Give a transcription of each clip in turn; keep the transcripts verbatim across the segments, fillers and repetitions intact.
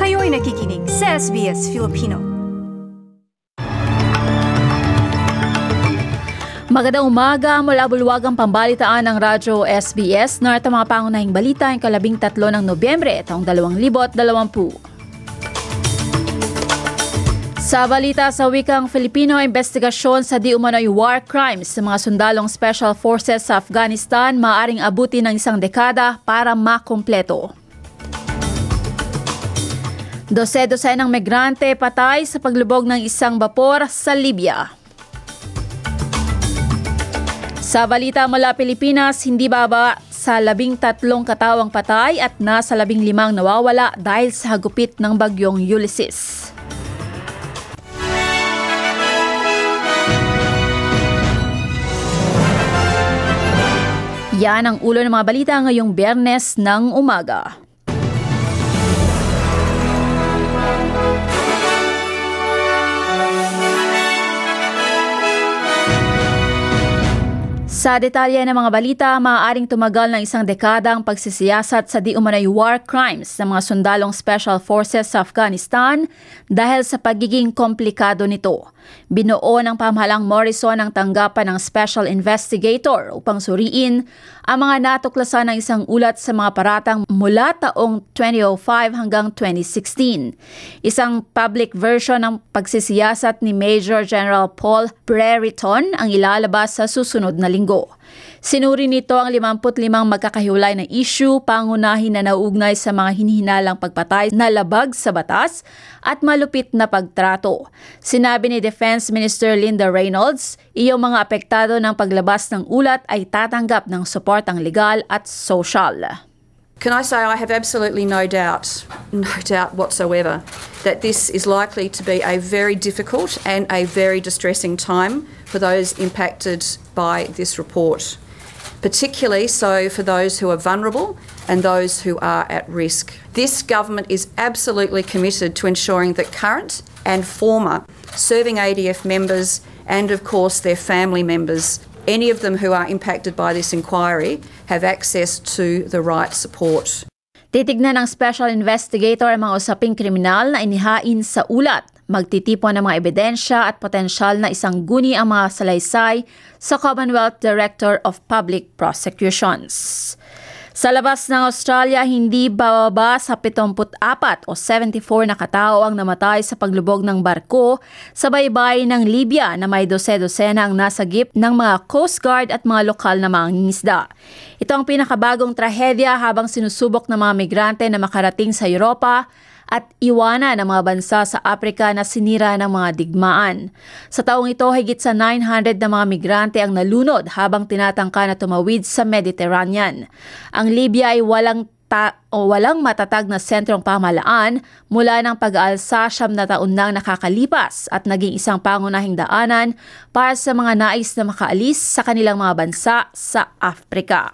Kayo'y nakikinig sa S B S Filipino. Magandang umaga mula bulwagang pambalitaan ng Radyo S B S. Narito mga pangunahing balita ang kalabing tatlo ng Nobyembre taong dalawang libo at dalawampu. Sa balita sa wikang Filipino, investigasyon sa di umano'y war crimes sa mga sundalong Special Forces sa Afghanistan maaaring abutin ng isang dekada para makumpleto. Dose-dosenang migrante patay sa paglubog ng isang bapor sa Libya. Sa balita mula Pilipinas, hindi baba sa labing tatlong katawang patay at nasa labing limang nawawala dahil sa hagupit ng bagyong Ulysses. Yan ang ulo ng mga balita ngayong Biyernes ng umaga. Sa detalye ng mga balita, maaaring tumagal ng isang dekada ang pagsisiyasat sa di umano'y war crimes ng mga sundalong Special Forces sa Afghanistan dahil sa pagiging komplikado nito. Binuo ng pamahalang Morrison ang tanggapan ng Special Investigator upang suriin ang mga natuklasan ng isang ulat sa mga paratang mula taong twenty oh five hanggang twenty sixteen. Isang public version ng pagsisiyasat ni Major General Paul Brereton ang ilalabas sa susunod na linggo. Sinuri nito ang limampu't limang magkakahiwalay na issue, pangunahin na nauugnay sa mga hinihinalang pagpatay na labag sa batas at malupit na pagtrato. Sinabi ni Defense Minister Linda Reynolds, iyong mga apektado ng paglabas ng ulat ay tatanggap ng suportang legal at social. Can I say I have absolutely no doubt, no doubt whatsoever, that this is likely to be a very difficult and a very distressing time for those impacted by this report, particularly so for those who are vulnerable and those who are at risk. This government is absolutely committed to ensuring that current and former serving A D F members and of course their family members, any of them who are impacted by this inquiry, have access to the right support. Titignan ng Special Investigator ang mga usaping kriminal na inihain sa ulat. Magtitipon ng mga ebidensya at potensyal na isang guni ang mga salaysay sa Commonwealth Director of Public Prosecutions. Sa labas ng Australia, hindi bababa sa pitongput-apat o seventy-four na katao ang namatay sa paglubog ng barko sa baybay ng Libya na may dose-dosena ang nasagip ng mga Coast Guard at mga lokal na mangingisda. Ito ang pinakabagong trahedya habang sinusubok ng mga migrante na makarating sa Europa at iwanan ng mga bansa sa Afrika na sinira ng mga digmaan. Sa taong ito, higit sa nine hundred na mga migrante ang nalunod habang tinatangka na tumawid sa Mediterranean. Ang Libya ay walang ta- o walang matatag na sentrong pamahalaan mula ng pag-aalsa siyam na taon nang nakakalipas at naging isang pangunahing daanan para sa mga nais na makaalis sa kanilang mga bansa sa Afrika.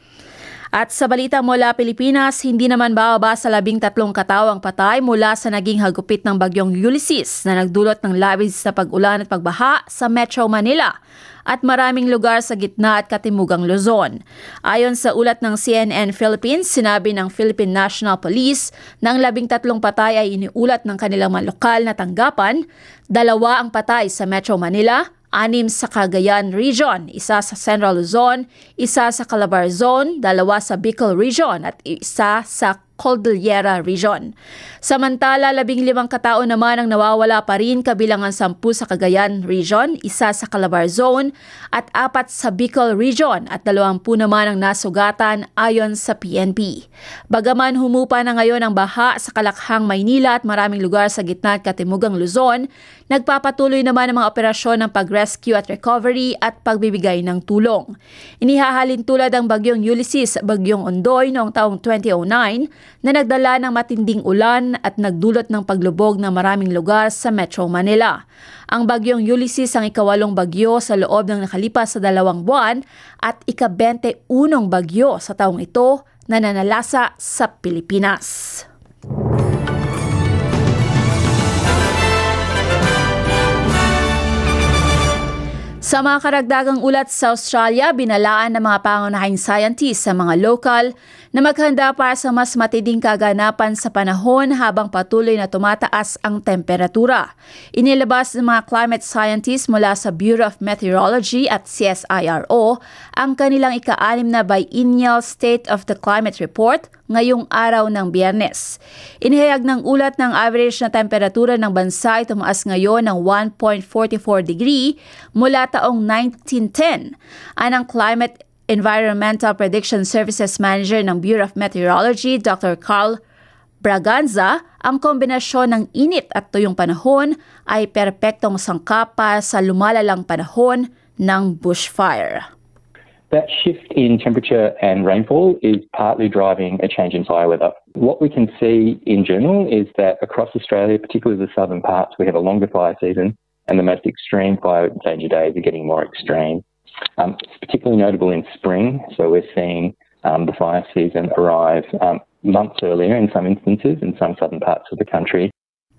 At sa balita mula Pilipinas, hindi naman bababa sa labing tatlong katawang patay mula sa naging hagupit ng bagyong Ulysses na nagdulot ng labis na pag-ulan at pagbaha sa Metro Manila at maraming lugar sa gitna at katimugang Luzon. Ayon sa ulat ng C N N Philippines, sinabi ng Philippine National Police na ang labing tatlong patay ay iniulat ng kanilang mga lokal na tanggapan, dalawa ang patay sa Metro Manila, anim sa Cagayan Region, isa sa Central Luzon, isa sa Calabar Zone, dalawa sa Bicol Region at isa sa Cordillera Region. Samantala, labing limang katao naman ang nawawala pa rin, kabilang ang sampu sa Cagayan Region, isa sa Calabar Zone at apat sa Bicol Region at dalawampu naman ang nasugatan ayon sa P N P. Bagaman humupa na ngayon ang baha sa Kalakhang, Maynila at maraming lugar sa gitna at katimugang Luzon, nagpapatuloy naman ang mga operasyon ng pag-rescue at recovery at pagbibigay ng tulong. Inihahalin tulad ang bagyong Ulysses, bagyong Ondoy noong taong twenty oh nine na nagdala ng matinding ulan at nagdulot ng paglubog ng maraming lugar sa Metro Manila. Ang bagyong Ulysses ang ikawalong bagyo sa loob ng nakalipas sa dalawang buwan at ika-twenty-unong bagyo sa taong ito na nanalasa sa Pilipinas. Sa Sa mga karagdagang ulat sa Australia, binalaan ng mga pangunahing scientists sa mga lokal na maghanda para sa mas matinding kaganapan sa panahon habang patuloy na tumataas ang temperatura. Inilabas ng mga climate scientists mula sa Bureau of Meteorology at C S I R O ang kanilang ika-anim na biennial State of the Climate Report ngayong araw ng Biyernes. Inihayag ng ulat ng average na temperatura ng bansa ay tumaas ngayon ng one point four four degree mula taong nineteen ten. Anang Climate Environmental Prediction Services Manager ng Bureau of Meteorology, Doctor Carl Braganza, ang kombinasyon ng init at tuyong panahon ay perpektong sangkap para sa lumalalang panahon ng bushfire. That shift in temperature and rainfall is partly driving a change in fire weather. What we can see in general is that across Australia, particularly the southern parts, we have a longer fire season and the most extreme fire danger days are getting more extreme. Um, it's particularly notable in spring, so we're seeing um, the fire season arrive um, months earlier in some instances in some southern parts of the country.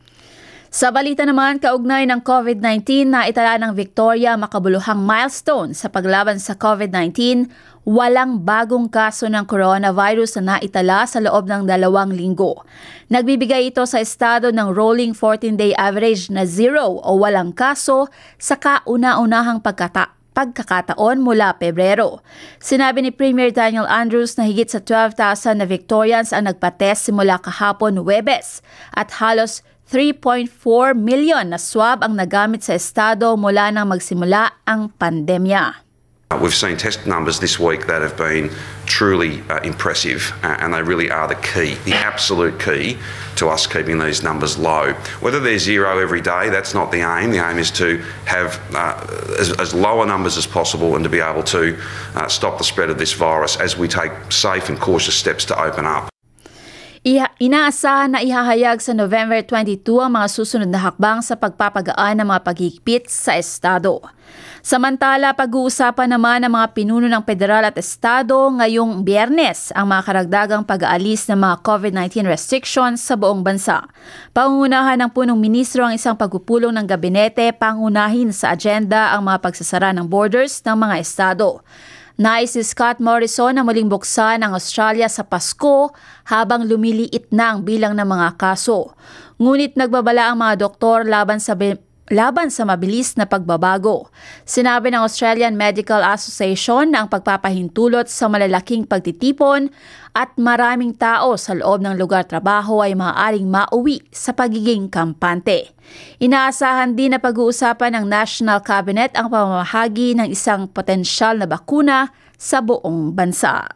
Sa balita naman, kaugnay ng COVID nineteen na itala ng Victoria makabuluhang milestone sa paglaban sa COVID nineteen, walang bagong kaso ng coronavirus na naitala sa loob ng dalawang linggo. Nagbibigay ito sa estado ng rolling fourteen-day average na zero o walang kaso sa kauna-unahang pagkata pagkakataon mula Pebrero. Sinabi ni Premier Daniel Andrews na higit sa twelve thousand na Victorians ang nagpatest simula kahapon Huwebes at halos three point four million na swab ang nagamit sa estado mula nang magsimula ang pandemya. We've seen test numbers this week that have been truly uh, impressive uh, and they really are the key, the absolute key to us keeping these numbers low. Whether they're zero every day, that's not the aim. The aim is to have uh, as, as lower numbers as possible and to be able to uh, stop the spread of this virus as we take safe and cautious steps to open up. Iha, inaasahan na ihahayag sa November twenty-two ang mga susunod na hakbang sa pagpapagaan ng mga paghigpit sa estado. Samantala, pag-uusapan naman ng mga pinuno ng federal at estado ngayong Biyernes ang mga karagdagang pag-aalis ng mga COVID nineteen restrictions sa buong bansa. Pangunahan ng punong ministro ang isang pagpupulong ng gabinete pangunahin sa agenda ang mga pagsasara ng borders ng mga estado. Nais si Scott Morrison na muling buksan ang Australia sa Pasko habang lumiliit na ang bilang ng mga kaso. Ngunit nagbabala ang mga doktor laban sa laban sa mabilis na pagbabago. Sinabi ng Australian Medical Association na ang pagpapahintulot sa malalaking pagtitipon at maraming tao sa loob ng lugar trabaho ay maaaring mauwi sa pagiging kampante. Inaasahan din na pag-uusapan ng National Cabinet ang pamamahagi ng isang potensyal na bakuna sa buong bansa.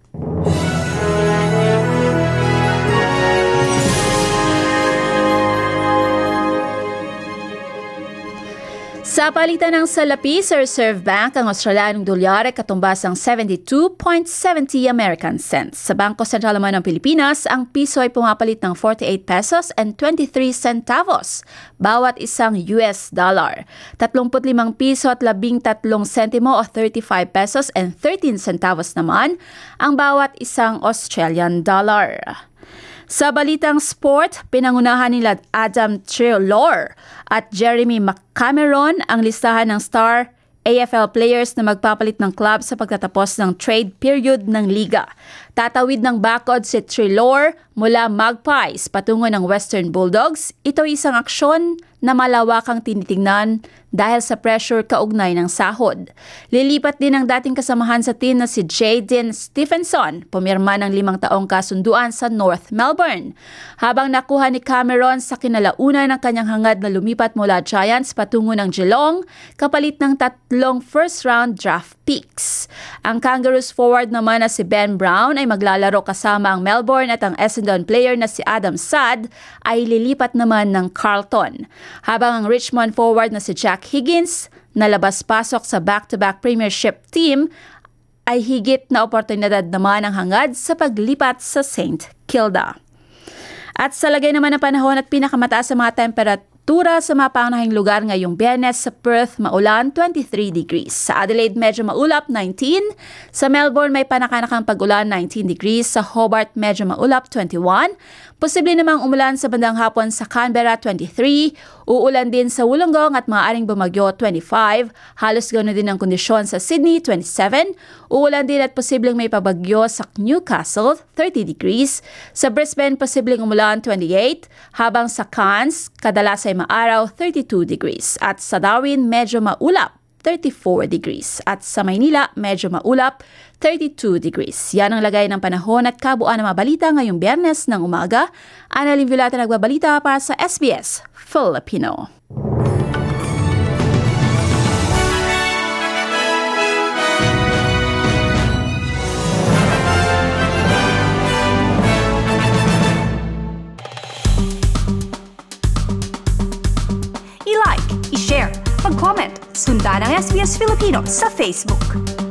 Sa palitan ng salapi sa Reserve Bank, ang Australianong dolyar ay katumbas ang seventy-two point seven zero American cents. Sa Bangko Sentral naman ng Pilipinas, ang piso ay pumapalit ng forty-eight pesos and twenty-three centavos bawat isang U S dollar. thirty-five piso at labing tatlong sentimo o thirty-five pesos and thirteen centavos naman ang bawat isang Australian dollar. Sa balitang sport, pinangunahan nila Adam Treloar at Jeremy McCameron ang listahan ng star A F L players na magpapalit ng club sa pagtatapos ng trade period ng liga. Tatawid ng bakod si Treloar mula Magpies patungo ng Western Bulldogs. Ito ay isang aksyon na malawakang tinitingnan dahil sa pressure kaugnay ng sahod. Lilipat din ang dating kasamahan sa team na si Jaden Stephenson, pumirma ng limang taong kasunduan sa North Melbourne. Habang nakuha ni Cameron sa kinalaunan ng kanyang hangad na lumipat mula Giants patungo ng Geelong, kapalit ng tatlong first-round draft picks. Ang Kangaroos forward naman na si Ben Brown ay maglalaro kasama ang Melbourne at ang Essendon player na si Adam Saad ay lilipat naman ng Carlton. Habang ang Richmond forward na si Jack Higgins na labas-pasok sa back-to-back premiership team ay higit na oportunidad naman ang hangad sa paglipat sa Saint Kilda. At sa lagay naman ng panahon at pinakamataas sa mga temperat- temperatura sa mga pangunahing lugar ngayong Biyernes. Sa Perth, maulan, twenty-three degrees. Sa Adelaide, medyo maulap, nineteen. Sa Melbourne, may panakanakang pag-ulan, nineteen degrees. Sa Hobart, medyo maulap, twenty-one. Posible namang umulan sa bandang hapon sa Canberra, twenty-three. Uulan din sa Wollongong at maaaring bumagyo, twenty-five. Halos ganoon din ang kondisyon sa Sydney, twenty-seven. Uulan din at posibleng may pabagyo sa Newcastle, thirty degrees. Sa Brisbane, posibleng umulan, twenty-eight. Habang sa Cairns, kadalas ay maaraw, thirty-two degrees. At sa Darwin, medyo maulap, thirty-four degrees. At sa Maynila, medyo maulap, thirty-two degrees. Yan ang lagay ng panahon at kabuuan ng mga balita ngayong Biyernes ng umaga. Annalyn Vilata nagbabalita para sa S B S Filipino. I-like, i-share, mag-comment, sundan ang S B S Filipino sa Facebook.